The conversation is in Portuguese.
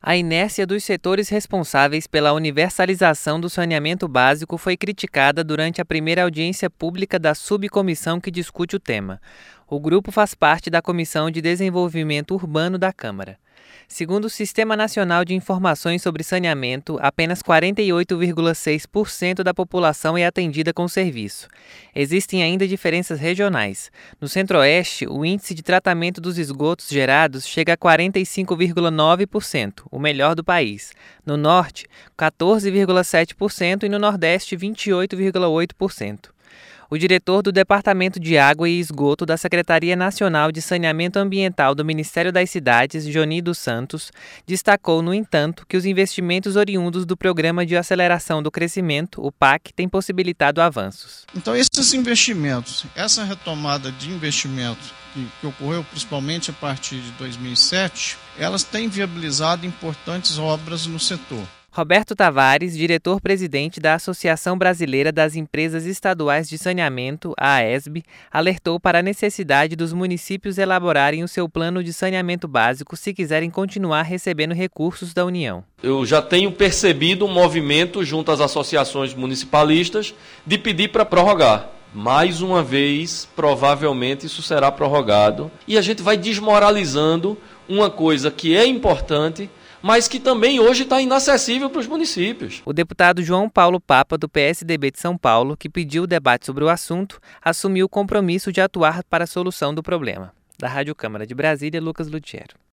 A inércia dos setores responsáveis pela universalização do saneamento básico foi criticada durante a primeira audiência pública da subcomissão que discute o tema. O grupo faz parte da Comissão de Desenvolvimento Urbano da Câmara. Segundo o Sistema Nacional de Informações sobre Saneamento, apenas 48,6% da população é atendida com serviço. Existem ainda diferenças regionais. No Centro-Oeste, o índice de tratamento dos esgotos gerados chega a 45,9%, o melhor do país. No Norte, 14,7% e no Nordeste, 28,8%. O diretor do Departamento de Água e Esgoto da Secretaria Nacional de Saneamento Ambiental do Ministério das Cidades, Joni dos Santos, destacou, no entanto, que os investimentos oriundos do Programa de Aceleração do Crescimento, o PAC, têm possibilitado avanços. Então, esses investimentos, essa retomada de investimentos que ocorreu principalmente a partir de 2007, elas têm viabilizado importantes obras no setor. Roberto Tavares, diretor-presidente da Associação Brasileira das Empresas Estaduais de Saneamento, a AESB, alertou para a necessidade dos municípios elaborarem o seu plano de saneamento básico se quiserem continuar recebendo recursos da União. Eu já tenho percebido um movimento junto às associações municipalistas de pedir para prorrogar. Mais uma vez, provavelmente isso será prorrogado e a gente vai desmoralizando uma coisa que é importante, mas que também hoje está inacessível para os municípios. O deputado João Paulo Papa, do PSDB de São Paulo, que pediu o debate sobre o assunto, assumiu o compromisso de atuar para a solução do problema. Da Rádio Câmara de Brasília, Lucas Lutiero.